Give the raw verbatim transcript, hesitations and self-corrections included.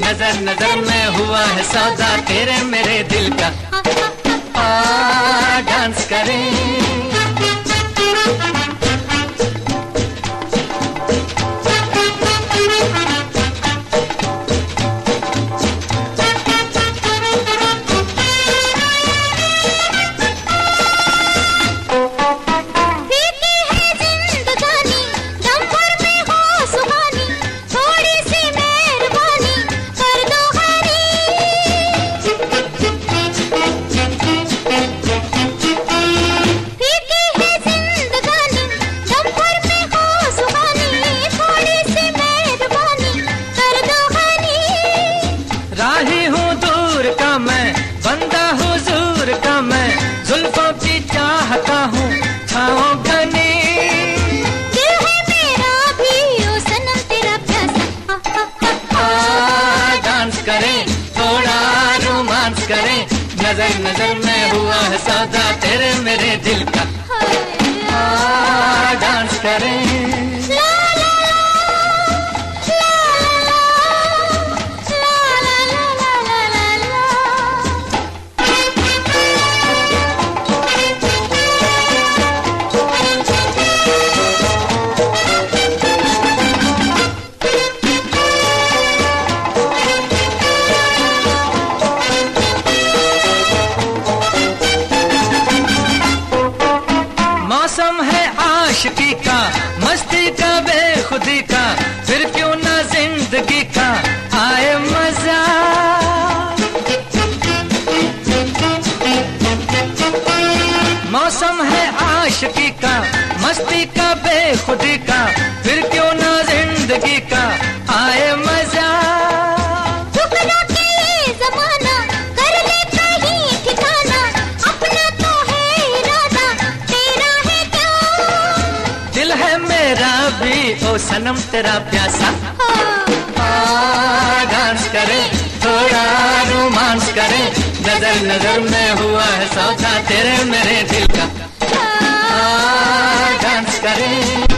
नजर नजर में हुआ है सौदा तेरे मेरे दिल का। आ डांस करें। राही हूँ दूर का मैं, बंदा हुजूर का मैं, जुल्फों की चाहता हूँ छाओं घनी। दिल है मेरा भी ओ सनम तेरा प्यासा। आ डांस करें, थोड़ा रोमांस करें, नजर नजर में हुआ है सौदा तेरे मेरे दिल का। आ डांस करें। मौसम है आशिकी का, मस्ती का, बेखुदी का, फिर क्यों ना जिंदगी का आए मजा। मौसम है आशिकी का, मस्ती का, बेखुदी का, फिर क्यों ना जिंदगी का आए मजा। मेरा भी ओ सनम तेरा प्यासा। आ डांस करें, थोड़ा रोमांस करें, नजर नजर में हुआ है सौदा तेरे मेरे दिल का। आ डांस करें।